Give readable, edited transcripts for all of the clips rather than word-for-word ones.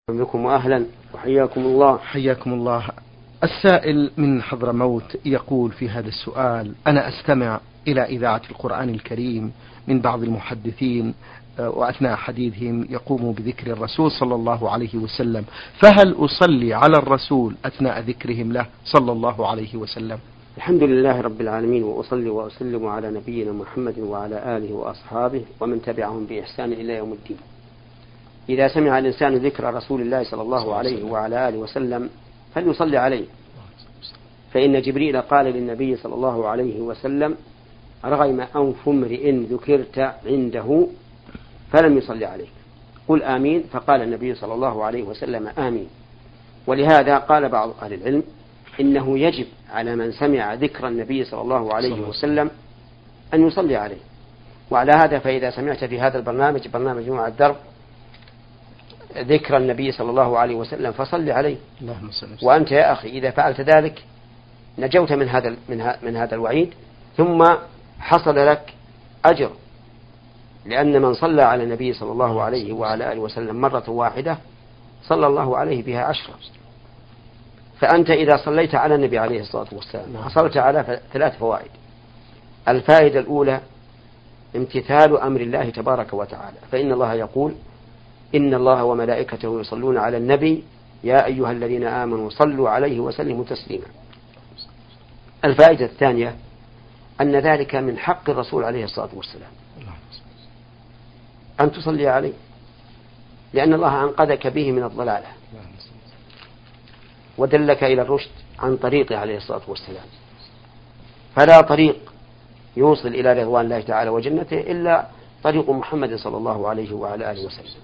بكم وأهلا وحياكم الله. حياكم الله. السائل من حضرموت يقول في هذا السؤال: أنا أستمع إلى إذاعة القرآن الكريم من بعض المحدثين وأثناء حديثهم يقوموا بذكر الرسول صلى الله عليه وسلم، فهل أصلي على الرسول أثناء ذكرهم له صلى الله عليه وسلم؟ الحمد لله رب العالمين، وأصلي وأسلم على نبينا محمد وعلى آله وأصحابه ومن تبعهم بإحسان إلى يوم الدين. إذا سمع الإنسان ذكر رسول الله صلى الله عليه وعلى آله وسلم فليصلي عليه، فإن جبريل قال للنبي صلى الله عليه وسلم: رغم أنف امرئ ذكرت عنده فلم يصلي عليك، قل آمين. فقال النبي صلى الله عليه وسلم: آمين. ولهذا قال بعض أهل العلم إنه يجب على من سمع ذكر النبي صلى الله عليه وسلم أن يصلي عليه. وعلى هذا فإذا سمعت في هذا البرنامج، برنامج نوع الدرب، ذكر النبي صلى الله عليه وسلم فصل عليه. وأنت يا أخي إذا فعلت ذلك نجوت من هذا الوعيد، ثم حصل لك أجر، لأن من صلى على النبي صلى الله عليه وعلى آله وسلم مرة واحدة صلى الله عليه بها 10. فأنت إذا صليت على النبي عليه الصلاة والسلام حصلت على 3 فوائد. الفائدة الأولى امتثال أمر الله تبارك وتعالى، فإن الله يقول: إن الله وملائكته يصلون على النبي يا أيها الذين آمنوا صلوا عليه وسلموا تسليما. الفائدة الثانية أن ذلك من حق الرسول عليه الصلاة والسلام أن تصلي عليه، لأن الله أنقذك به من الضلالة ودلك إلى الرشد عن طريقه عليه الصلاة والسلام. فلا طريق يوصل إلى رضوان الله تعالى وجنته إلا طريق محمد صلى الله عليه وعلى آله وسلم.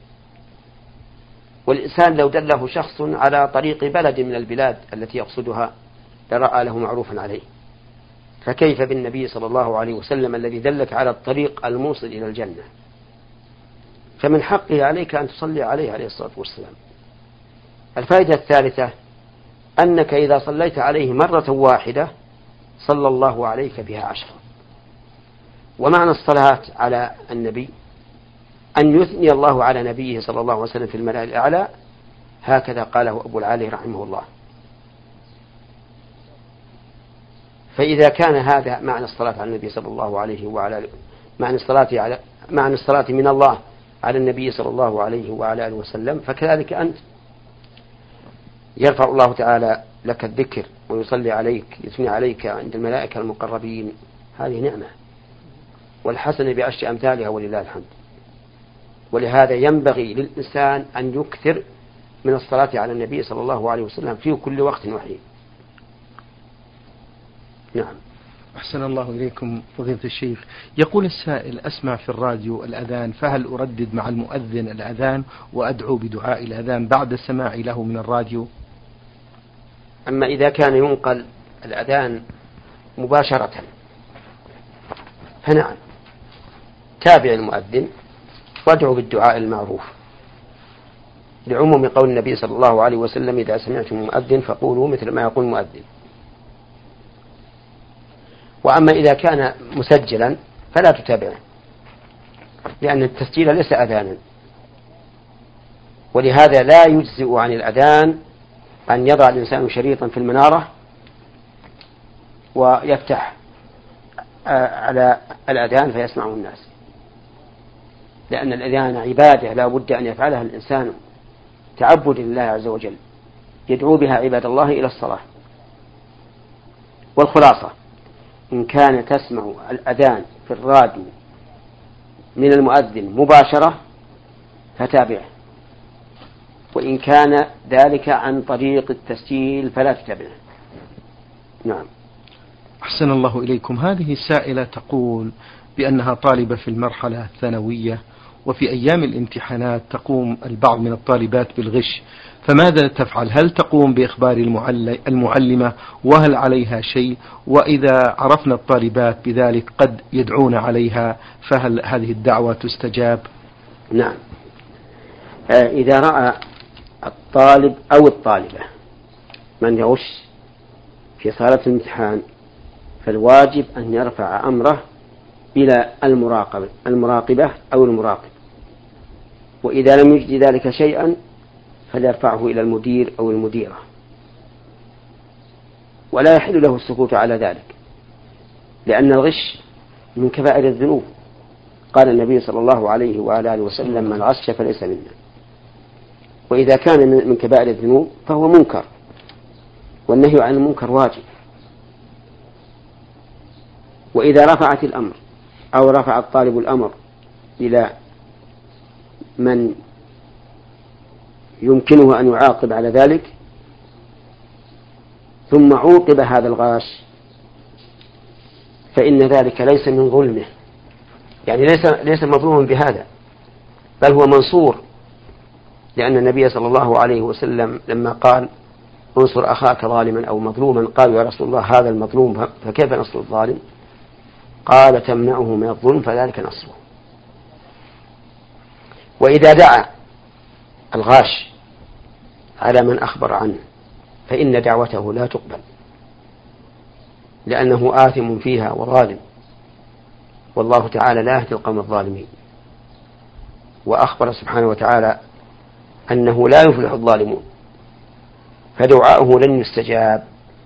والإنسان لو دله شخص على طريق بلد من البلاد التي يقصدها لرأى له معروفا عليه، فكيف بالنبي صلى الله عليه وسلم الذي دلك على الطريق الموصل إلى الجنة؟ فمن حقه عليك أن تصلي عليه عليه الصلاة والسلام. الفائدة الثالثة أنك إذا صليت عليه مرة واحدة صلى الله عليك بها 10. ومعنى الصلاة على النبي أن يثني الله على نبيه صلى الله عليه وسلم في الملأ الأعلى، هكذا قاله أبو العالي رحمه الله. فإذا كان هذا معنى الصلاة على النبي صلى الله عليه وعلى معنى الصلاة من الله على النبي صلى الله عليه وعلى آله وسلم، فكذلك أنت يرفع الله تعالى لك الذكر ويصلي عليك، يثني عليك عند الملائكة المقربين. هذه نعمة، والحسن بعشر أمثالها ولله الحمد. ولهذا ينبغي للإنسان أن يكثر من الصلاة على النبي صلى الله عليه وسلم في كل وقت وحين. نعم. أحسن الله إليكم فضيلة الشيخ. يقول السائل: أسمع في الراديو الأذان، فهل أردد مع المؤذن الأذان وأدعو بدعاء الأذان بعد سماعي له من الراديو؟ أما إذا كان ينقل الأذان مباشرة فنعم، تابع المؤذن وادعو بالدعاء المعروف، لعموم قول النبي صلى الله عليه وسلم: إذا سمعتم المؤذن فقولوا مثل ما يقول المؤذن. وأما إذا كان مسجلا فلا تتابعه، لأن التسجيل ليس أذانا. ولهذا لا يجزئ عن الأذان أن يضع الإنسان شريطا في المنارة ويفتح على الأذان فيسمعه الناس، لأن الأذان عبادة لا بد أن يفعلها الإنسان تعبد لله عز وجل، يدعو بها عباد الله إلى الصلاة. والخلاصة إن كان تسمع الأذان في الراديو من المؤذن مباشرة فتابعه، وإن كان ذلك عن طريق التسجيل فلا تتابعه. نعم. أحسن الله إليكم. هذه السائلة تقول بأنها طالبة في المرحلة الثانوية، وفي أيام الامتحانات تقوم البعض من الطالبات بالغش، فماذا تفعل؟ هل تقوم بإخبار المعلمة وهل عليها شيء؟ وإذا عرفنا الطالبات بذلك قد يدعون عليها، فهل هذه الدعوة تستجاب؟ نعم. إذا رأى الطالب أو الطالبة من يغش في صالة الامتحان فالواجب أن يرفع أمره إلى المراقبة أو المراقب، وإذا لم يجد ذلك شيئا فليرفعه إلى المدير أو المديرة، ولا يحل له السكوت على ذلك، لأن الغش من كبائر الذنوب. قال النبي صلى الله عليه وآله وسلم: من غش فليس منا. وإذا كان من كبائر الذنوب فهو منكر، والنهي عن المنكر واجب. وإذا رفعت الأمر أو رفع الطالب الأمر إلى من يمكنه أن يعاقب على ذلك ثم عوقب هذا الغاش، فإن ذلك ليس من ظلمه، يعني ليس مظلوما بهذا، بل هو منصور، لأن النبي صلى الله عليه وسلم لما قال: انصر أخاك ظالما أو مظلوما، قالوا: يا رسول الله هذا المظلوم فكيف نصر الظالم؟ قال: تمنعه من الظلم فذلك نصره. وإذا دعا الغاش على من أخبر عنه فإن دعوته لا تقبل، لأنه آثم فيها وظالم، والله تعالى لا يهدي القوم الظالمين. وأخبر سبحانه وتعالى أنه لا يفلح الظالمون، فدعاؤه لن يستجاب.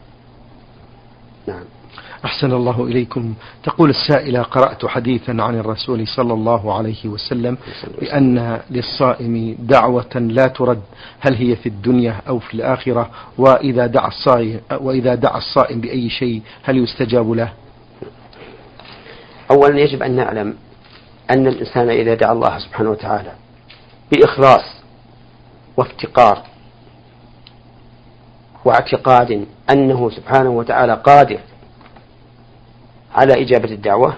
نعم. أحسن الله إليكم. تقول السائلة: قرأت حديثا عن الرسول صلى الله عليه وسلم بأن للصائم دعوة لا ترد، هل هي في الدنيا أو في الآخرة؟ وإذا دعا الصائم بأي شيء هل يستجاب له؟ أولا يجب أن نعلم أن الإنسان إذا دعا الله سبحانه وتعالى بإخلاص وافتقار واعتقاد أنه سبحانه وتعالى قادر على إجابة الدعوة،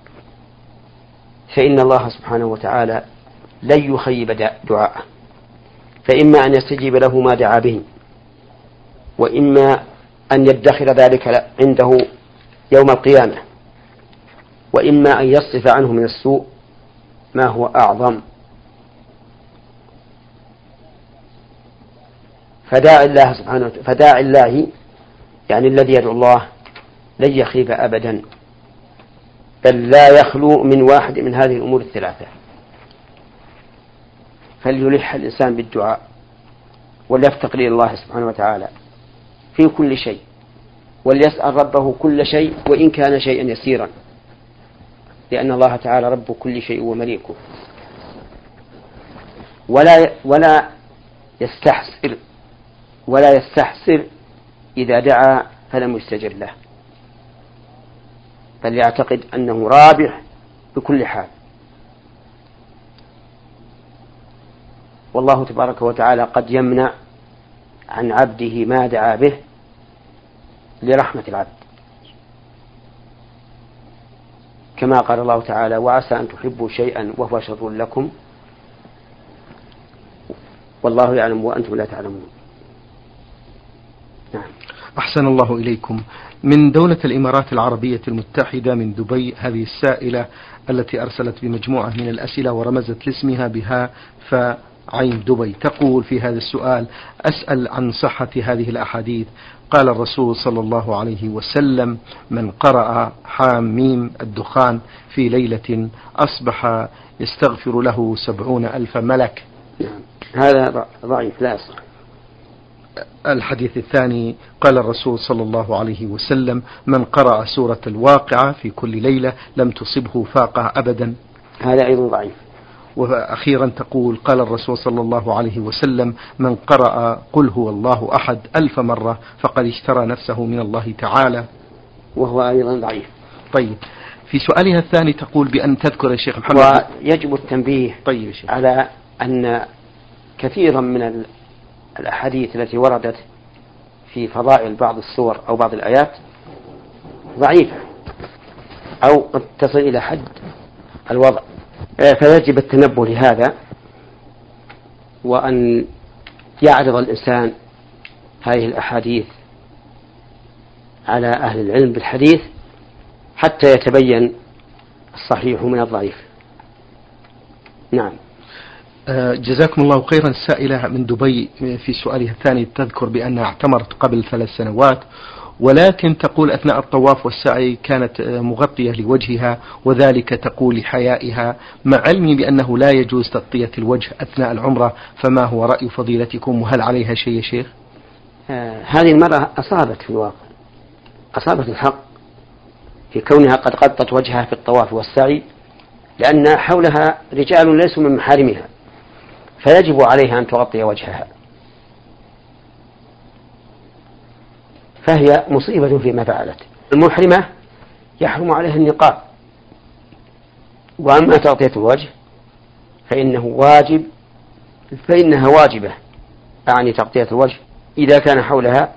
فإن الله سبحانه وتعالى لن يخيب دعاءه، فإما أن يستجيب له ما دعا به، وإما أن يدخر ذلك عنده يوم القيامة، وإما أن يصرف عنه من السوء ما هو أعظم. فداعي الله يعني الذي يدعو الله لن يخيب أبدا، بل لا يخلو من واحد من هذه الأمور الثلاثة. فليلح الإنسان بالدعاء وليفتقر إلى الله سبحانه وتعالى في كل شيء، وليسأل ربه كل شيء وإن كان شيئا يسيرا، لأن الله تعالى رب كل شيء ومليكه. ولا يستحسر إذا دعا فلم يستجب له، بل يعتقد أنه رابح بكل حال. والله تبارك وتعالى قد يمنع عن عبده ما دعا به لرحمة العبد، كما قال الله تعالى: وعسى أن تحبوا شيئا وهو شر لكم والله يعلم وأنتم لا تعلمون. نعم. أحسن الله إليكم. من دولة الإمارات العربية المتحدة من دبي هذه السائلة التي أرسلت بمجموعة من الأسئلة ورمزت لاسمها بها فعين دبي، تقول في هذا السؤال: أسأل عن صحة هذه الأحاديث. قال الرسول صلى الله عليه وسلم: من قرأ حاميم الدخان في ليلة أصبح يستغفر له 70,000 ملك. هذا ضعيف لا يصح. الحديث الثاني: قال الرسول صلى الله عليه وسلم: من قرأ سورة الواقعة في كل ليلة لم تصبه فاقة أبدا. هذا أيضا ضعيف. وأخيرا تقول: قال الرسول صلى الله عليه وسلم: من قرأ قل هو الله أحد 1000 مرة فقد اشترى نفسه من الله تعالى. وهو أيضا ضعيف. طيب، في سؤالها الثاني تقول بأن تذكر يا شيخ محمد. ويجب التنبيه طيب شيخ. على أن كثيرا من الأحاديث التي وردت في فضائل بعض السور أو بعض الآيات ضعيفة أو قد تصل إلى حد الوضع، فيجب التنبه لهذا، وأن يعرض الإنسان هذه الأحاديث على أهل العلم بالحديث حتى يتبين الصحيح من الضعيف. نعم. جزاكم الله خيرا. السائلة من دبي في سؤالها الثاني تذكر بأنها اعتمرت قبل 3 سنوات، ولكن تقول أثناء الطواف والسعي كانت مغطية لوجهها، وذلك تقول لحيائها، مع علمي بأنه لا يجوز تغطية الوجه أثناء العمرة، فما هو رأي فضيلتكم، وهل عليها شيء يا شيخ؟ هذه المرأة أصابت في الواقع، أصابت الحق في كونها قد غطت وجهها في الطواف والسعي، لأن حولها رجال ليسوا من محارمها، فيجب عليها أن تغطي وجهها، فهي مصيبة فيما فعلت. المحرمة يحرم عليها النقاب، وأما تغطية الوجه فإنها واجبة، أعني تغطية الوجه إذا كان حولها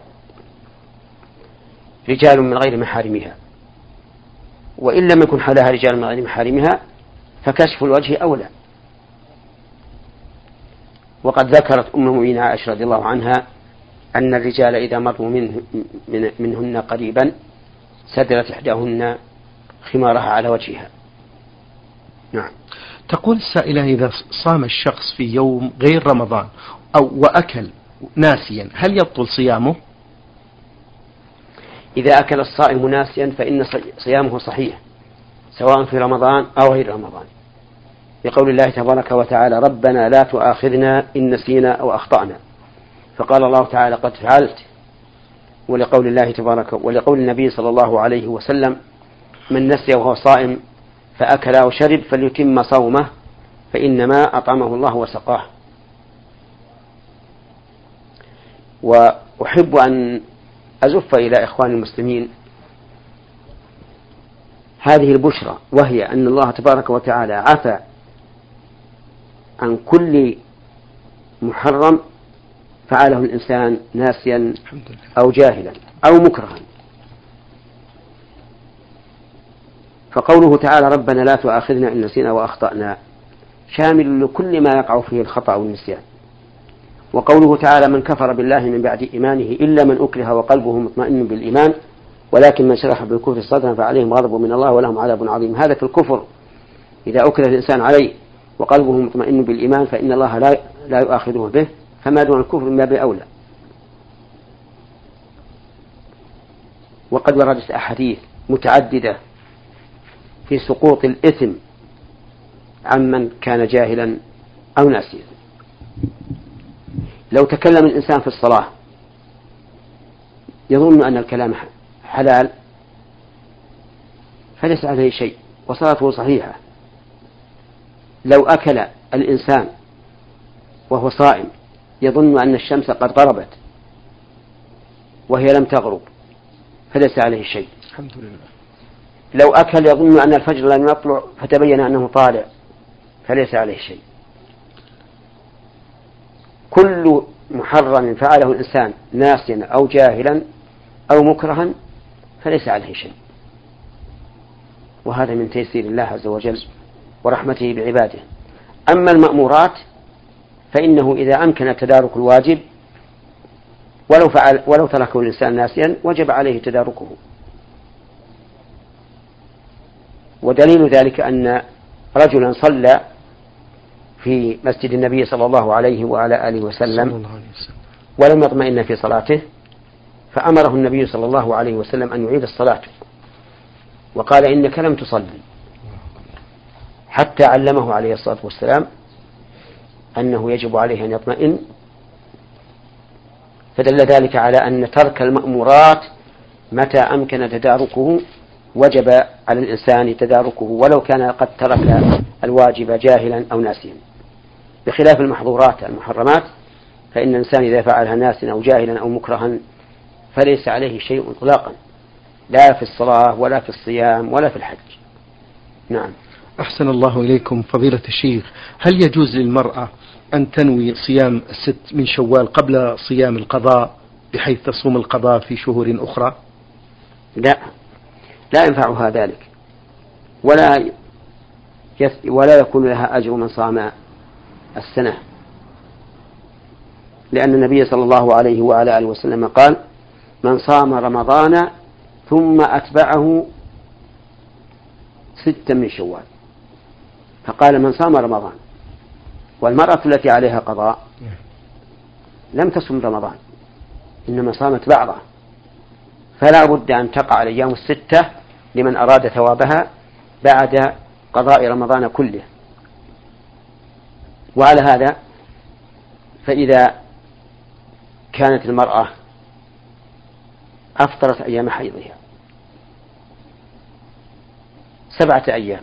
رجال من غير محارمها، وإن لم يكن حولها رجال من غير محارمها فكشف الوجه أولى. وقد ذكرت أم المؤمنين عائشة رضي الله عنها أن الرجال إذا مروا منهن قريبا سدلت إحداهن خمارها على وجهها. نعم. تقول السائلة: إذا صام الشخص في يوم غير رمضان وأكل ناسيا هل يبطل صيامه؟ إذا أكل الصائم ناسيا فإن صيامه صحيح سواء في رمضان أو غير رمضان، لقول الله تبارك وتعالى: ربنا لا تؤاخذنا إن نسينا أو أخطأنا، فقال الله تعالى: قد فعلت. ولقول النبي صلى الله عليه وسلم: من نسي وهو صائم فأكل أو شرب فليتم صومه فإنما أطعمه الله وسقاه. وأحب أن أزف إلى إخوان المسلمين هذه البشرى، وهي أن الله تبارك وتعالى عفى عن كل محرم فعله الإنسان ناسيا أو جاهلا أو مكرها. فقوله تعالى: ربنا لا تؤاخذنا إن نسينا وأخطأنا شامل لكل ما يقع فيه الخطأ والنسيان. وقوله تعالى: من كفر بالله من بعد إيمانه إلا من أكره وقلبه مطمئن بالإيمان ولكن من شرح بالكفر صدرا فعليهم غضب من الله ولهم عذاب عظيم. هذا في الكفر إذا أكره الإنسان عليه وقلبه مطمئن بالإيمان فإن الله لا يؤاخذه به، فما دون الكفر من باب أولى. وقد وردت أحاديث متعددة في سقوط الإثم عمن كان جاهلا أو ناسيا. لو تكلم الإنسان في الصلاة يظن أن الكلام حلال فليس عليه شيء وصلاته صحيحة. لو أكل الإنسان وهو صائم يظن أن الشمس قد غربت وهي لم تغرب فليس عليه شيء. الحمد لله. لو أكل يظن أن الفجر لم يطلع فتبين أنه طالع فليس عليه شيء. كل محرم فعله الإنسان ناسيا أو جاهلا أو مكرها فليس عليه شيء، وهذا من تيسير الله عز وجل ورحمته بعباده. أما المأمورات فإنه إذا أمكن تدارك الواجب ولو تركه الإنسان ناسيا وجب عليه تداركه. ودليل ذلك أن رجلا صلى في مسجد النبي صلى الله عليه وعلى آله وسلم ولم يطمئن في صلاته، فأمره النبي صلى الله عليه وسلم أن يعيد الصلاة، وقال: إنك لم تصلي، حتى علمه عليه الصلاة والسلام أنه يجب عليه أن يطمئن. فدل ذلك على أن ترك المأمورات متى أمكن تداركه وجب على الإنسان تداركه ولو كان قد ترك الواجب جاهلا أو ناسيا، بخلاف المحظورات المحرمات فإن الإنسان إذا فعلها ناسيا أو جاهلا أو مكرها فليس عليه شيء إطلاقا، لا في الصلاة ولا في الصيام ولا في الحج. نعم. أحسن الله إليكم فضيلة الشيخ. هل يجوز للمرأة أن تنوي صيام 6 من شوال قبل صيام القضاء بحيث تصوم القضاء في شهور أخرى؟ لا ينفعها ذلك ولا يكون لها أجر من صام السنة، لأن النبي صلى الله عليه وعلى آله وسلم قال: من صام رمضان ثم أتبعه 6 من شوال. فقال: من صام رمضان. والمرأة التي عليها قضاء لم تصم رمضان إنما صامت بعضه، فلا بد أن تقع الأيام الستة لمن أراد ثوابها بعد قضاء رمضان كله. وعلى هذا فإذا كانت المرأة أفطرت أيام حيضها 7 أيام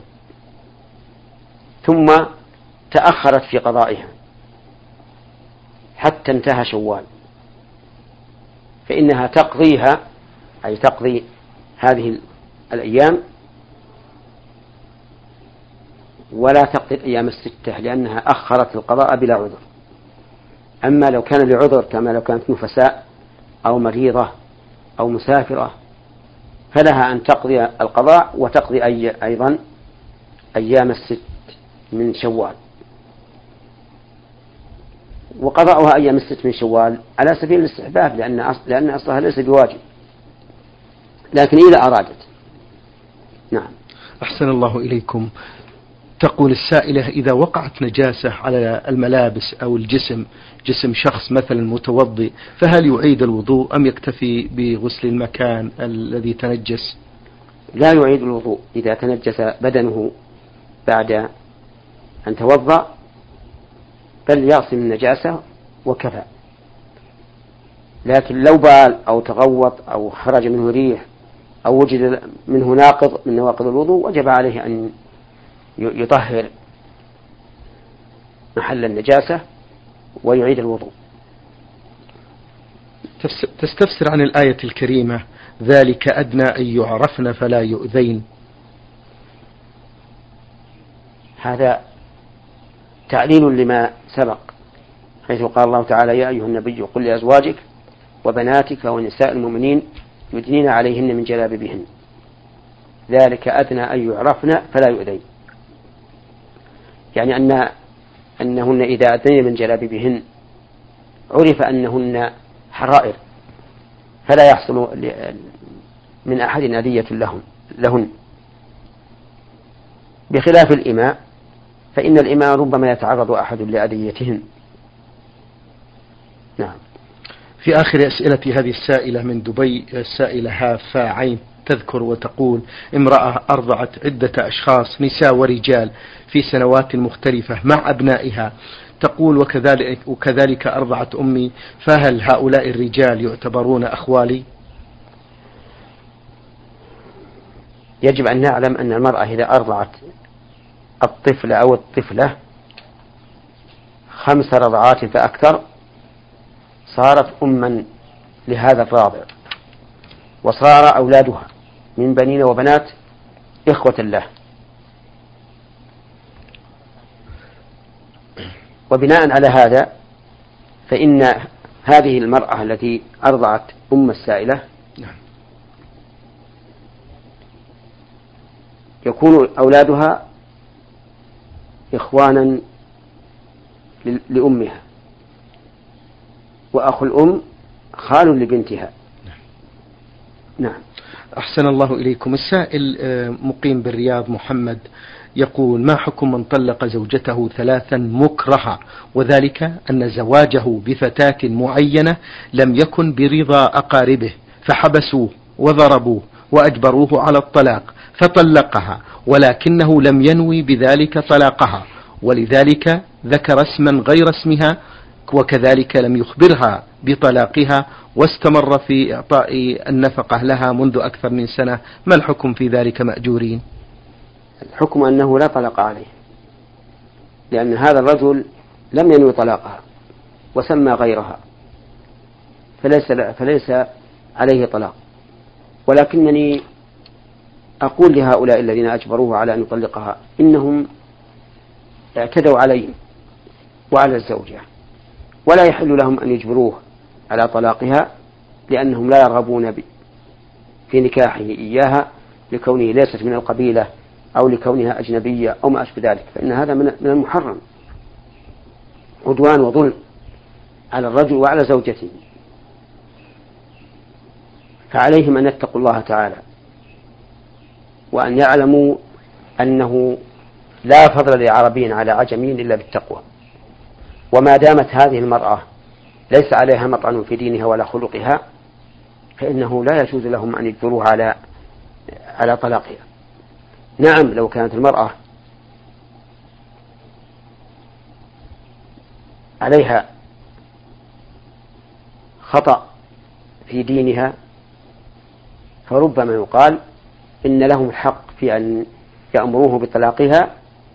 ثم تأخرت في قضائها حتى انتهى شوال، فإنها تقضيها، أي تقضي هذه الأيام ولا تقضي الأيام الستة لأنها أخرت القضاء بلا عذر. أما لو كان لعذر كما لو كانت نفساء أو مريضة أو مسافرة فلها أن تقضي القضاء وتقضي أيضا أيام الست من شوال. وقضاؤها أيام الست من شوال على سبيل الاستحباب لأن أصلها ليس بواجب، لكن إذا أرادت. نعم. أحسن الله إليكم. تقول السائلة: إذا وقعت نجاسة على الملابس أو الجسم، جسم شخص مثلا متوضئ، فهل يعيد الوضوء أم يكتفي بغسل المكان الذي تنجس؟ لا يعيد الوضوء إذا تنجس بدنه بعد أن توضأ، بل يغسل النجاسة وكفى. لكن لو بال أو تغوط أو خرج منه ريح أو وجد منه ناقض من نواقض الوضوء وجب عليه أن يطهر محل النجاسة ويعيد الوضوء. تستفسر عن الآية الكريمة: ذلك أدنى أن يعرفن فلا يؤذين. هذا تعليل لما سبق، حيث قال الله تعالى: يا أيها النبي قل لأزواجك وبناتك ونساء المؤمنين يدنين عليهن من جلابيبهن، ذلك أدنى أن يعرفن فلا يؤذين. يعني أنهن إذا أدنين من جلابيبهن عرف أنهن حرائر فلا يحصل من أحد أذية لهن، بخلاف الإماء، فإن الإماء ربما يتعرض أحد لأذيتهن. نعم. في آخر أسئلة هذه السائلة من دبي، السائلة هافا عين تذكر وتقول: امرأة أرضعت عدة أشخاص نساء ورجال في سنوات مختلفة مع أبنائها، تقول: وكذلك أرضعت أمي، فهل هؤلاء الرجال يعتبرون أخوالي؟ يجب أن نعلم أن المرأة إذا أرضعت الطفل أو الطفلة 5 رضعات فأكثر صارت أما لهذا الراضع، وصار أولادها من بنين وبنات إخوة له. وبناء على هذا فإن هذه المرأة التي أرضعت أم السائلة يكون أولادها إخوانا لأمها، وأخو الأم خال لبنتها. نعم. أحسن الله إليكم. السائل مقيم بالرياض محمد يقول: ما حكم من طلق زوجته 3 مكرهة، وذلك أن زواجه بفتاة معينة لم يكن برضا أقاربه فحبسوه وضربوه وأجبروه على الطلاق فطلقها، ولكنه لم ينوي بذلك طلاقها، ولذلك ذكر اسما غير اسمها، وكذلك لم يخبرها بطلاقها، واستمر في إعطاء النفقة لها منذ أكثر من سنة. ما الحكم في ذلك مأجورين؟ الحكم أنه لا طلاق عليه، لأن هذا الرجل لم ينوي طلاقها وسمى غيرها، فليس عليه طلاق. ولكنني أقول لهؤلاء الذين أجبروه على أن يطلقها إنهم اعتدوا عليه وعلى الزوجة، ولا يحل لهم أن يجبروه على طلاقها، لأنهم لا يرغبون في نكاحه إياها لكونه ليست من القبيلة أو لكونها أجنبية أو ما أشبه ذلك، فإن هذا من المحرم، عدوان وظلم على الرجل وعلى زوجته. فعليهم أن يتقوا الله تعالى وأن يعلموا أنه لا فضل لعربي على عجمي إلا بالتقوى. وما دامت هذه المرأة ليس عليها مطعن في دينها ولا خلقها فإنه لا يجوز لهم أن يجبروها على طلاقها. نعم، لو كانت المرأة عليها خطأ في دينها فربما يقال إن لهم الحق في أن يأمروه بطلاقها،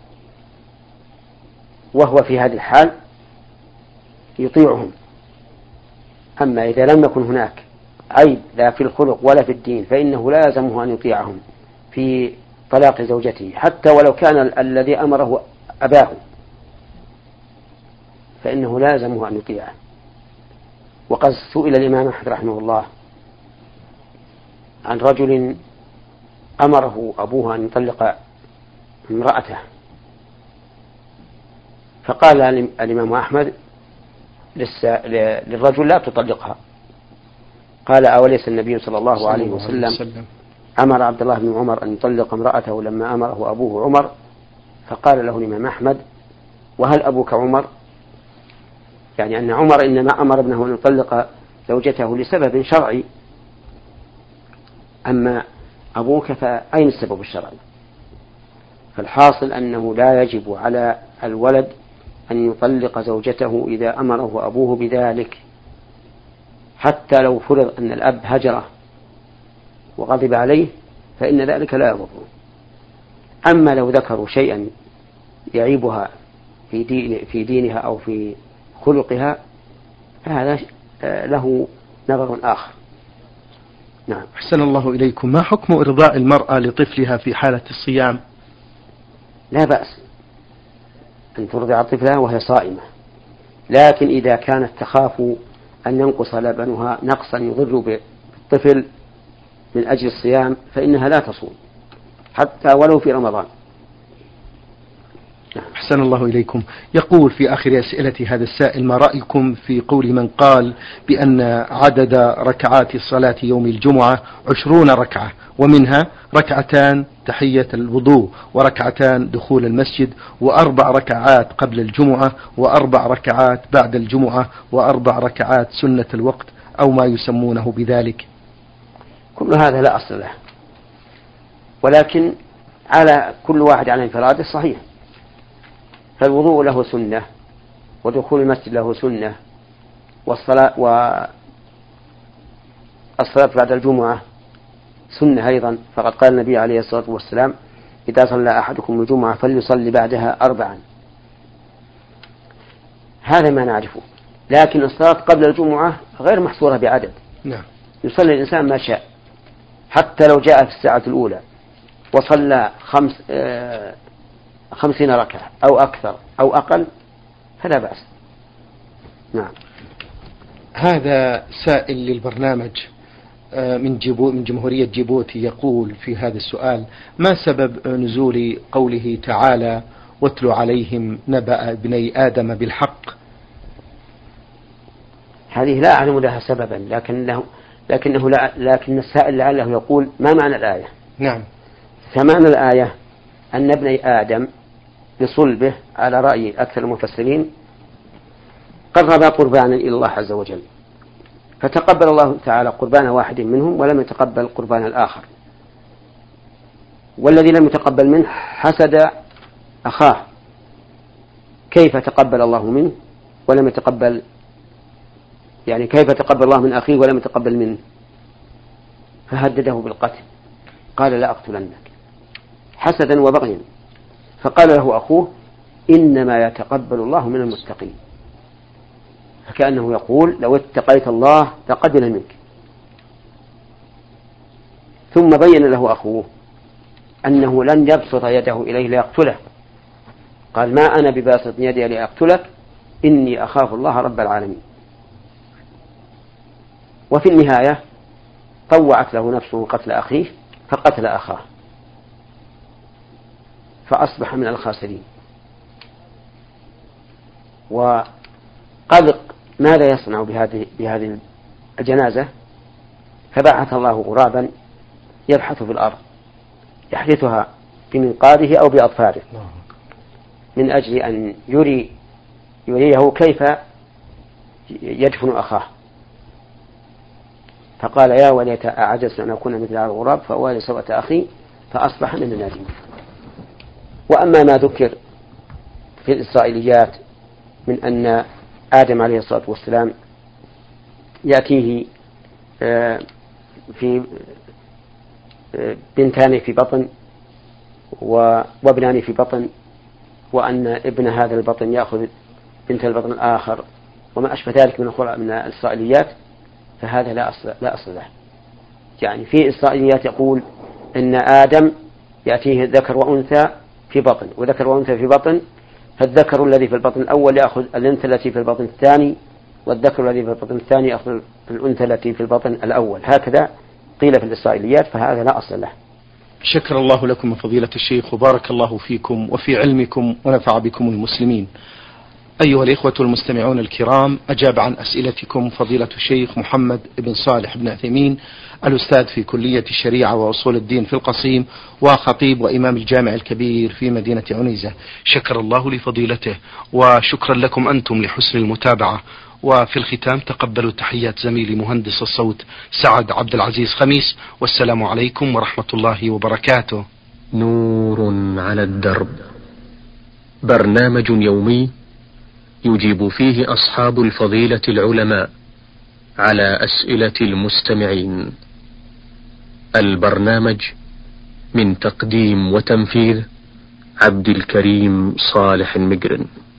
وهو في هذه الحال يطيعهم. أما إذا لم يكن هناك عيب لا في الخلق ولا في الدين فإنه لا يلزمه أن يطيعهم في طلاق زوجته، حتى ولو كان الذي أمره أباه فإنه لا يلزمه أن يطيعه. وقد سئل الإمام أحمد رحمه الله عن رجل أمره أبوه أن يطلق امرأته، فقال الإمام أحمد للرجل لا تطلقها. قال أوليس النبي صلى الله عليه وسلم أمر عبد الله بن عمر أن يطلق امرأته لما أمره أبوه عمر؟ فقال له الإمام أحمد: وهل أبوك عمر؟ يعني أن عمر إنما أمر ابنه أن يطلق زوجته لسبب شرعي، أما أبوك فأين السبب الشرعي؟ فالحاصل أنه لا يجب على الولد أن يطلق زوجته إذا أمره أبوه بذلك، حتى لو فرض أن الأب هجره وغضب عليه فإن ذلك لا يضره. أما لو ذكروا شيئا يعيبها في دينها أو في خلقها فهذا له نظر آخر. نعم. أحسن الله إليكم. ما حكم إرضاء المرأة لطفلها في حالة الصيام؟ لا بأس أن ترضع طفلها وهي صائمة، لكن إذا كانت تخاف أن ينقص لبنها نقصا يضر بالطفل من أجل الصيام فإنها لا تصوم حتى ولو في رمضان. أحسن الله إليكم. يقول في آخر أسئلة هذا السائل: ما رأيكم في قول من قال بأن عدد ركعات صلاة يوم الجمعة 20 ركعة، ومنها ركعتان تحية الوضوء، وركعتان دخول المسجد، و4 ركعات قبل الجمعة، و4 ركعات بعد الجمعة، و4 ركعات سنة الوقت أو ما يسمونه بذلك؟ كل هذا لا أصل له، ولكن على كل واحد على انفراده صحيح. فالوضوء له سنة، ودخول المسجد له سنة، والصلاة بعد الجمعة سنة أيضا، فقد قال النبي عليه الصلاة والسلام: إذا صلى أحدكم الجمعة فليصلي بعدها 4. هذا ما نعرفه، لكن الصلاة قبل الجمعة غير محصورة بعدد. نعم. يصلي الإنسان ما شاء، حتى لو جاء في الساعة الأولى وصلى 50 ركعة أو أكثر أو أقل فلا بأس. نعم. هذا سائل للبرنامج من جمهورية جيبوتي يقول في هذا السؤال: ما سبب نزول قوله تعالى: واتل عليهم نبأ ابني آدم بالحق؟ هذه لا أعلم لها سببا، لكن السائل لعله يقول: ما معنى الآية؟ نعم. فمعنى الآية أن ابني آدم بصلبه على رأي أكثر المفسرين قرب قربانا إلى الله عز وجل، فتقبل الله تعالى قربان واحد منهم ولم يتقبل قربان الآخر، والذي لم يتقبل منه حسد أخاه: كيف تقبل الله منه ولم يتقبل، يعني كيف تقبل الله من أخيه ولم يتقبل منه؟ فهدده بالقتل، قال: لا أقتلنك، حسدا وبغيا. فقال له أخوه: إنما يتقبل الله من المتقين. فكأنه يقول: لو اتقيت الله لقبل منك. ثم بين له أخوه أنه لن يبسط يده إليه ليقتله، قال: ما أنا بباسط يدي لأقتلك، إني أخاف الله رب العالمين. وفي النهاية طوعت له نفسه قتل أخيه فقتل أخاه، فأصبح من الخاسرين. وقلق ماذا يصنع بهذه الجنازة، فبعث الله غرابا يبحث في الأرض يحدثها بمنقاره أو بأطفاره من أجل أن يريه كيف يدفن أخاه. فقال يا وليت أعجزت أن أكون مثل هذا الغراب فأوالي سوءة أخي فأصبح من النادمين. وأما ما ذكر في الإسرائيليات من أن آدم عليه الصلاة والسلام يأتيه في بنتان في بطن وابنان في بطن، وأن ابن هذا البطن يأخذ بنت البطن الآخر وما أشبه ذلك من الإسرائيليات، فهذا لا أصل له. يعني في إسرائيليات يقول إن آدم يأتيه ذكر وأنثى في بطن، وذكر وأنثى في بطن، فالذكر الذي في البطن الأول يأخذ الأنثى التي في البطن الثاني، والذكر الذي في البطن الثاني يأخذ الأنثى التي في البطن الأول. هكذا قيل في الإسرائيليات، فهذا لا أصل له. شكر الله لكم فضيلة الشيخ، وبارك الله فيكم وفي علمكم ونفع بكم المسلمين. أيها الإخوة المستمعون الكرام، أجاب عن أسئلتكم فضيلة الشيخ محمد بن صالح بن عثيمين، الأستاذ في كلية الشريعة وأصول الدين في القصيم، وخطيب وإمام الجامع الكبير في مدينة عنيزة. شكر الله لفضيلته، وشكرا لكم أنتم لحسن المتابعة. وفي الختام تقبلوا تحيات زميلي مهندس الصوت سعد عبد العزيز خميس، والسلام عليكم ورحمة الله وبركاته. نور على الدرب، برنامج يومي يجيب فيه أصحاب الفضيلة العلماء على أسئلة المستمعين. البرنامج من تقديم وتنفيذ عبد الكريم صالح المقرن.